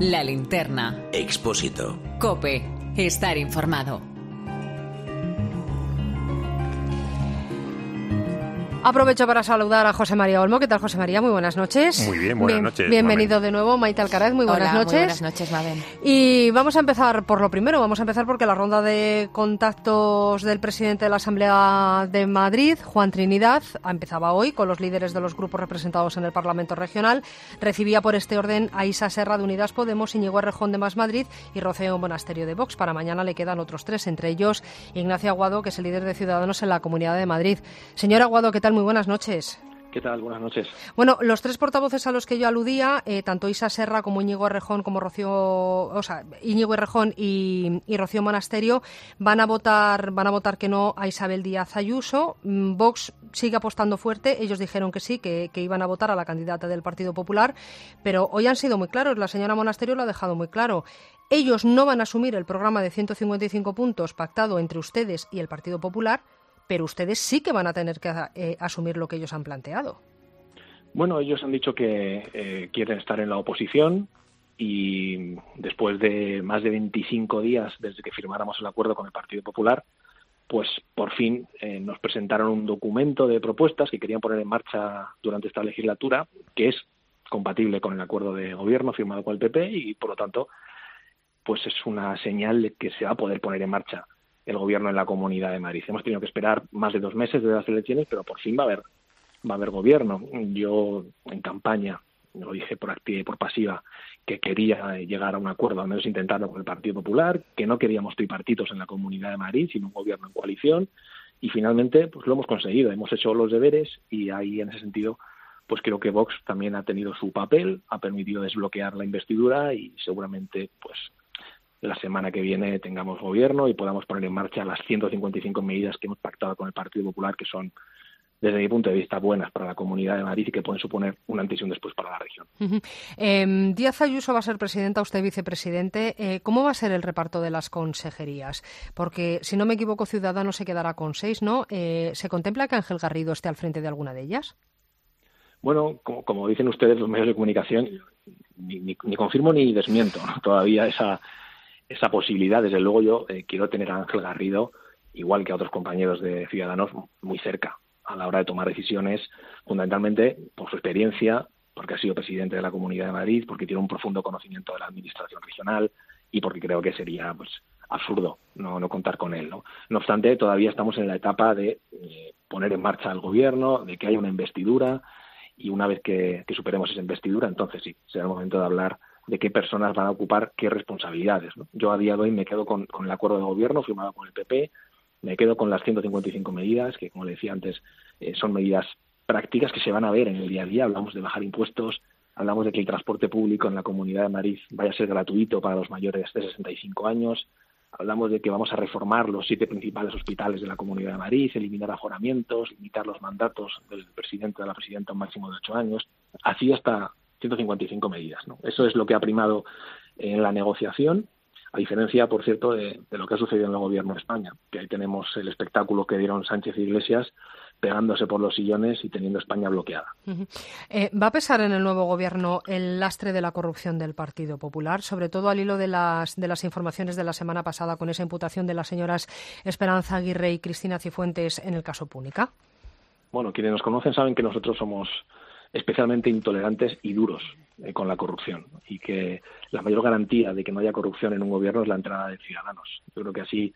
La Linterna. Expósito. COPE. Estar informado. Aprovecho para saludar a José María Olmo. ¿Qué tal, José María? Muy buenas noches. Muy bien, buenas noches. Bienvenido de nuevo, Maite Alcaraz. Muy buenas noches. Muy buenas noches, Mabel. Y vamos a empezar por lo primero. Vamos a empezar porque la ronda de contactos del presidente de la Asamblea de Madrid, Juan Trinidad, empezaba hoy con los líderes de los grupos representados en el Parlamento Regional. Recibía por este orden a Isa Serra de Unidas Podemos, Íñigo Errejón de Más Madrid y Rocío Monasterio de Vox. Para mañana le quedan otros tres, entre ellos Ignacio Aguado, que es el líder de Ciudadanos en la Comunidad de Madrid. Señor Aguado, ¿qué tal? Muy buenas noches. ¿Qué tal? Buenas noches. Bueno, los tres portavoces a los que yo aludía, tanto Isa Serra como Íñigo Errejón, Íñigo Errejón y Rocío Monasterio van a votar que no a Isabel Díaz Ayuso. Vox sigue apostando fuerte. Ellos dijeron que sí, que iban a votar a la candidata del Partido Popular, pero hoy han sido muy claros. La señora Monasterio lo ha dejado muy claro. Ellos no van a asumir el programa de 155 puntos pactado entre ustedes y el Partido Popular, pero ustedes sí que van a tener que asumir lo que ellos han planteado. Bueno, ellos han dicho que quieren estar en la oposición y después de más de 25 días desde que firmáramos el acuerdo con el Partido Popular, pues por fin nos presentaron un documento de propuestas que querían poner en marcha durante esta legislatura, que es compatible con el acuerdo de gobierno firmado con el PP y, por lo tanto, pues es una señal de que se va a poder poner en marcha el gobierno en la Comunidad de Madrid. Hemos tenido que esperar más de 2 meses desde las elecciones, pero por fin va a haber gobierno. Yo en campaña lo dije por activa y por pasiva que quería llegar a un acuerdo, al menos intentarlo con el Partido Popular, que no queríamos tripartitos en la Comunidad de Madrid, sino un gobierno en coalición, y finalmente pues lo hemos conseguido. Hemos hecho los deberes y ahí en ese sentido pues creo que Vox también ha tenido su papel, ha permitido desbloquear la investidura y seguramente pues la semana que viene tengamos gobierno y podamos poner en marcha las 155 medidas que hemos pactado con el Partido Popular, que son, desde mi punto de vista, buenas para la Comunidad de Madrid y que pueden suponer un antes y un después para la región. Díaz Ayuso va a ser presidenta, usted vicepresidente. ¿Cómo va a ser el reparto de las consejerías? Porque, si no me equivoco, Ciudadanos se quedará con 6, ¿no? ¿Se contempla que Ángel Garrido esté al frente de alguna de ellas? Bueno, como dicen ustedes los medios de comunicación, ni confirmo ni desmiento, ¿no? Todavía esa posibilidad. Desde luego yo quiero tener a Ángel Garrido, igual que a otros compañeros de Ciudadanos, muy cerca a la hora de tomar decisiones, fundamentalmente por su experiencia, porque ha sido presidente de la Comunidad de Madrid, porque tiene un profundo conocimiento de la administración regional y porque creo que sería pues absurdo no contar con él, ¿no? No obstante, todavía estamos en la etapa de poner en marcha el gobierno, de que haya una investidura, y una vez que superemos esa investidura, entonces sí, será el momento de hablar de qué personas van a ocupar qué responsabilidades, ¿no? Yo a día de hoy me quedo con el acuerdo de gobierno firmado con el PP, me quedo con las 155 medidas, que como le decía antes, son medidas prácticas que se van a ver en el día a día. Hablamos de bajar impuestos, hablamos de que el transporte público en la Comunidad de Madrid vaya a ser gratuito para los mayores de 65 años, hablamos de que vamos a reformar los 7 principales hospitales de la Comunidad de Madrid, eliminar aforamientos, limitar los mandatos del presidente o de la presidenta a un máximo de 8 años, así hasta 155 medidas, ¿no? Eso es lo que ha primado en la negociación, a diferencia, por cierto, de lo que ha sucedido en el gobierno de España, que ahí tenemos el espectáculo que dieron Sánchez e Iglesias pegándose por los sillones y teniendo España bloqueada. ¿Va a pesar en el nuevo gobierno el lastre de la corrupción del Partido Popular, sobre todo al hilo de las informaciones de la semana pasada con esa imputación de las señoras Esperanza Aguirre y Cristina Cifuentes en el caso Púnica? Bueno, quienes nos conocen saben que nosotros somos especialmente intolerantes y duros con la corrupción, y que la mayor garantía de que no haya corrupción en un gobierno es la entrada de Ciudadanos. Yo creo que así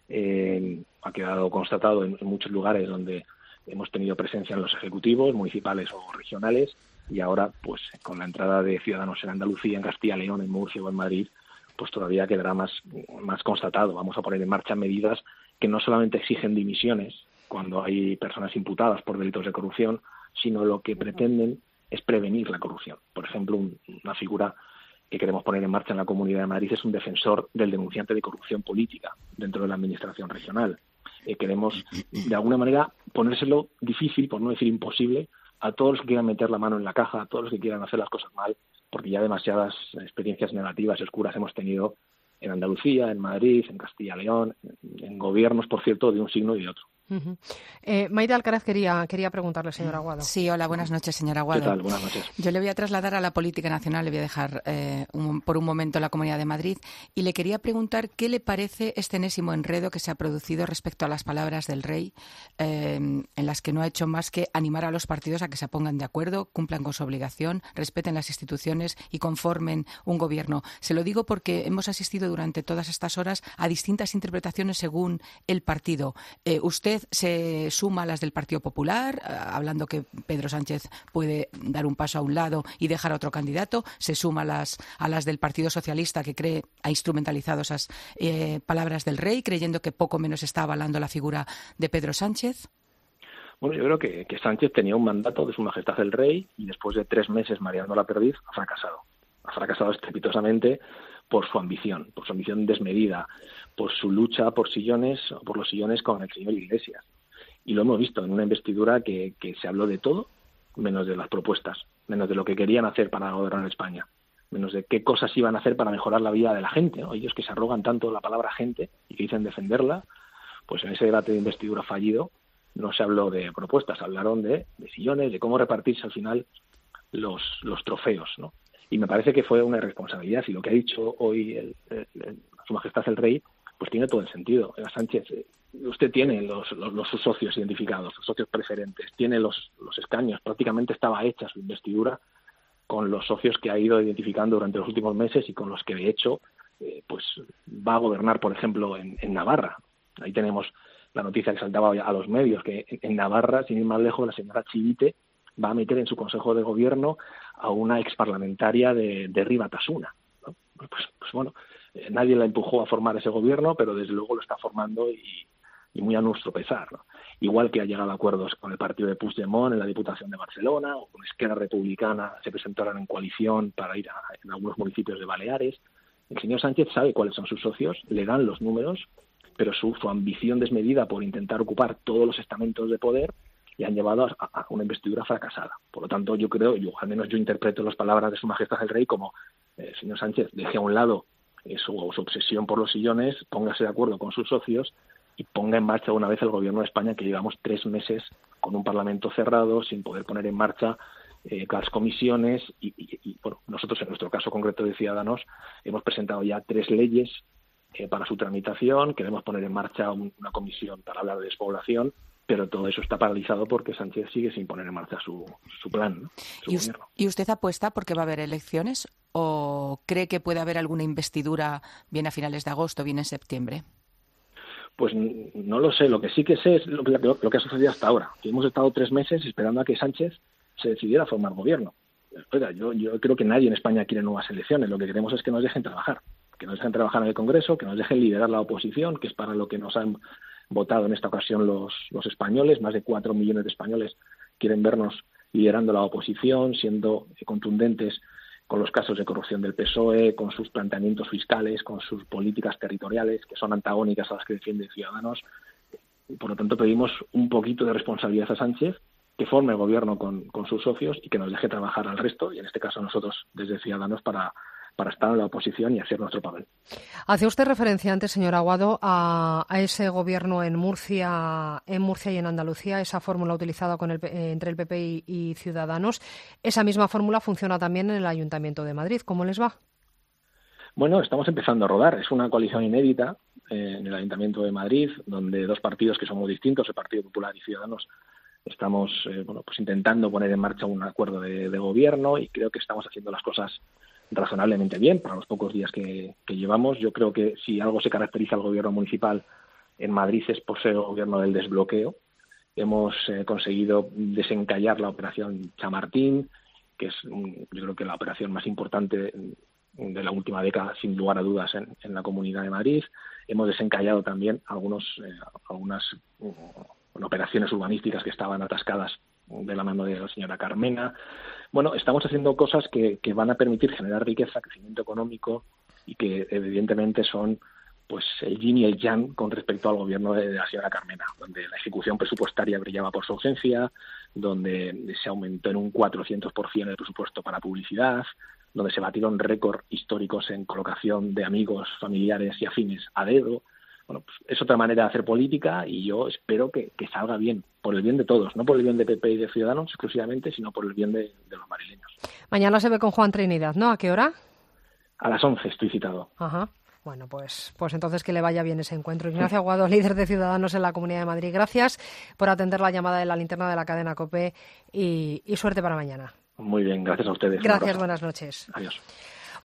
ha quedado constatado en muchos lugares donde hemos tenido presencia en los ejecutivos municipales o regionales, y ahora pues con la entrada de Ciudadanos en Andalucía, en Castilla y León, en Murcia o en Madrid, pues todavía quedará más constatado. Vamos a poner en marcha medidas que no solamente exigen dimisiones cuando hay personas imputadas por delitos de corrupción, sino lo que pretenden es prevenir la corrupción. Por ejemplo, una figura que queremos poner en marcha en la Comunidad de Madrid es un defensor del denunciante de corrupción política dentro de la administración regional. Queremos, de alguna manera, ponérselo difícil, por no decir imposible, a todos los que quieran meter la mano en la caja, a todos los que quieran hacer las cosas mal, porque ya demasiadas experiencias negativas y oscuras hemos tenido en Andalucía, en Madrid, en Castilla y León, en gobiernos, por cierto, de un signo y de otro. Uh-huh. Mayra Alcaraz quería preguntarle, señor Aguado. Sí, hola, buenas noches, señor Aguado. ¿Qué tal? Buenas noches. Yo le voy a trasladar a la política nacional, le voy a dejar por un momento la Comunidad de Madrid y le quería preguntar qué le parece este enésimo enredo que se ha producido respecto a las palabras del rey, en las que no ha hecho más que animar a los partidos a que se pongan de acuerdo, cumplan con su obligación, respeten las instituciones y conformen un gobierno. Se lo digo porque hemos asistido durante todas estas horas a distintas interpretaciones según el partido. Usted se suma a las del Partido Popular, hablando que Pedro Sánchez puede dar un paso a un lado y dejar a otro candidato. Se suma a las del Partido Socialista, que ha instrumentalizado esas palabras del rey, creyendo que poco menos está avalando la figura de Pedro Sánchez. Bueno, yo creo que Sánchez tenía un mandato de Su Majestad el Rey y después de 3 meses mareando la perdiz ha fracasado. Ha fracasado estrepitosamente por su ambición desmedida, por su lucha por los sillones con el señor Iglesias. Y lo hemos visto en una investidura que se habló de todo, menos de las propuestas, menos de lo que querían hacer para gobernar España, menos de qué cosas iban a hacer para mejorar la vida de la gente, ¿no? Ellos que se arrogan tanto la palabra gente y que dicen defenderla, pues en ese debate de investidura fallido no se habló de propuestas, hablaron de sillones, de cómo repartirse al final los trofeos, ¿no? Y me parece que fue una irresponsabilidad, y lo que ha dicho hoy Su Majestad el Rey pues tiene todo el sentido. Sánchez, usted tiene sus socios identificados, sus socios preferentes, tiene los escaños, prácticamente estaba hecha su investidura con los socios que ha ido identificando durante los últimos meses y con los que de hecho pues va a gobernar, por ejemplo, en Navarra. Ahí tenemos la noticia que saltaba a los medios, que en Navarra, sin ir más lejos, la señora Chivite va a meter en su consejo de gobierno a una exparlamentaria de Herri Batasuna, ¿no? Pues bueno, nadie la empujó a formar ese gobierno, pero desde luego lo está formando y muy a nuestro pesar, ¿no? Igual que ha llegado a acuerdos con el partido de Puigdemont en la Diputación de Barcelona, o con Esquerra Republicana se presentaron en coalición para ir en algunos municipios de Baleares. El señor Sánchez sabe cuáles son sus socios, le dan los números, pero su ambición desmedida por intentar ocupar todos los estamentos de poder le han llevado a una investidura fracasada. Por lo tanto, al menos yo interpreto las palabras de Su Majestad el Rey como señor Sánchez, deje a un lado su obsesión por los sillones, póngase de acuerdo con sus socios y ponga en marcha de una vez el gobierno de España, que llevamos 3 meses con un Parlamento cerrado, sin poder poner en marcha las comisiones y bueno, nosotros en nuestro caso concreto de Ciudadanos hemos presentado ya 3 leyes para su tramitación, queremos poner en marcha una comisión para hablar de despoblación, pero todo eso está paralizado porque Sánchez sigue sin poner en marcha su plan, ¿no? Su gobierno. ¿Y usted apuesta porque va a haber elecciones o cree que puede haber alguna investidura bien a finales de agosto, bien en septiembre? Pues no lo sé. Lo que sí que sé es lo que ha sucedido hasta ahora. Que hemos estado 3 meses esperando a que Sánchez se decidiera a formar gobierno. Oiga, yo creo que nadie en España quiere nuevas elecciones. Lo que queremos es que nos dejen trabajar. Que nos dejen trabajar en el Congreso, que nos dejen liderar la oposición, que es para lo que nos han votado en esta ocasión los españoles. Más de 4 millones de españoles quieren vernos liderando la oposición, siendo contundentes con los casos de corrupción del PSOE, con sus planteamientos fiscales, con sus políticas territoriales, que son antagónicas a las que defienden Ciudadanos. Por lo tanto, pedimos un poquito de responsabilidad a Sánchez, que forme el gobierno con sus socios y que nos deje trabajar al resto, y en este caso nosotros desde Ciudadanos, para estar en la oposición y hacer nuestro papel. Hacía usted referencia antes, señor Aguado, a ese gobierno en Murcia y en Andalucía, esa fórmula utilizada entre el PP y Ciudadanos. Esa misma fórmula funciona también en el Ayuntamiento de Madrid. ¿Cómo les va? Bueno, estamos empezando a rodar. Es una coalición inédita en el Ayuntamiento de Madrid, donde 2 partidos que son muy distintos, el Partido Popular y Ciudadanos, estamos pues intentando poner en marcha un acuerdo de gobierno, y creo que estamos haciendo las cosas razonablemente bien para los pocos días que llevamos. Yo creo que si algo se caracteriza al gobierno municipal en Madrid es por ser el gobierno del desbloqueo. Hemos conseguido desencallar la operación Chamartín, que es yo creo que la operación más importante de la última década, sin lugar a dudas, en la Comunidad de Madrid. Hemos desencallado también algunas operaciones urbanísticas que estaban atascadas de la mano de la señora Carmena. Bueno, estamos haciendo cosas que van a permitir generar riqueza, crecimiento económico, y que evidentemente son pues el yin y el yang con respecto al gobierno de la señora Carmena, donde la ejecución presupuestaria brillaba por su ausencia, donde se aumentó en un 400% el presupuesto para publicidad, donde se batieron récords históricos en colocación de amigos, familiares y afines a dedo. bueno, pues es otra manera de hacer política y yo espero que salga bien, por el bien de todos, no por el bien de PP y de Ciudadanos exclusivamente, sino por el bien de los madrileños. Mañana se ve con Juan Trinidad, ¿no? ¿A qué hora? A las 11 estoy citado. Ajá. Bueno, pues entonces que le vaya bien ese encuentro. Ignacio Aguado, líder de Ciudadanos en la Comunidad de Madrid. Gracias por atender la llamada de la linterna de la cadena COPE y suerte para mañana. Muy bien, gracias a ustedes. Gracias, buenas noches. Adiós.